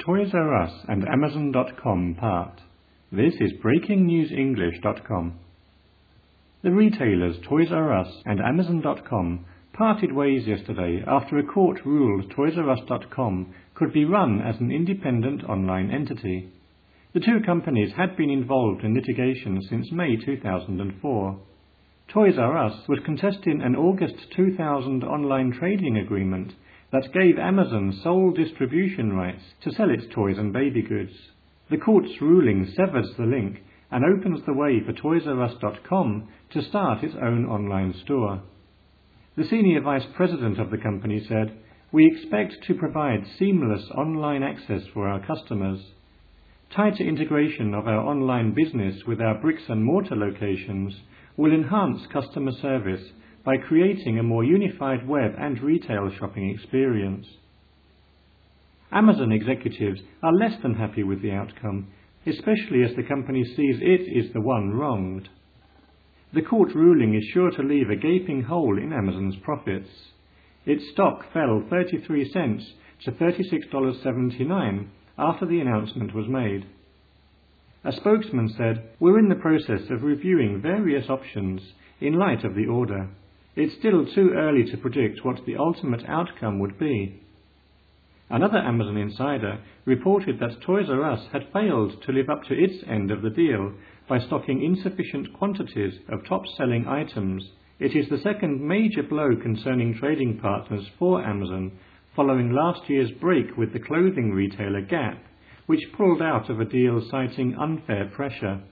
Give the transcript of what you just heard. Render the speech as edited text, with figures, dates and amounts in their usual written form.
Toys R Us and Amazon.com part. This is BreakingNewsEnglish.com. The retailers Toys R Us and Amazon.com parted ways yesterday after a court ruled ToysRUs.com could be run as an independent online entity. The two companies had been involved in litigation since May 2004. Toys R Us was contesting an August 2000 online trading agreement that gave Amazon sole distribution rights to sell its toys and baby goods. The court's ruling severs the link and opens the way for ToysRUs.com to start its own online store. The senior vice president of the company said, "We expect to provide seamless online access for our customers. Tighter integration of our online business with our bricks and mortar locations will enhance customer service by creating a more unified web and retail shopping experience." Amazon executives are less than happy with the outcome, especially as the company sees it is the one wronged. The court ruling is sure to leave a gaping hole in Amazon's profits. Its stock fell 33 cents to $36.79 after the announcement was made. A spokesman said, "We're in the process of reviewing various options in light of the order. It's still too early to predict what the ultimate outcome would be." Another Amazon insider reported that Toys R Us had failed to live up to its end of the deal by stocking insufficient quantities of top-selling items. It is the second major blow concerning trading partners for Amazon following last year's break with the clothing retailer Gap, which pulled out of a deal citing unfair pressure.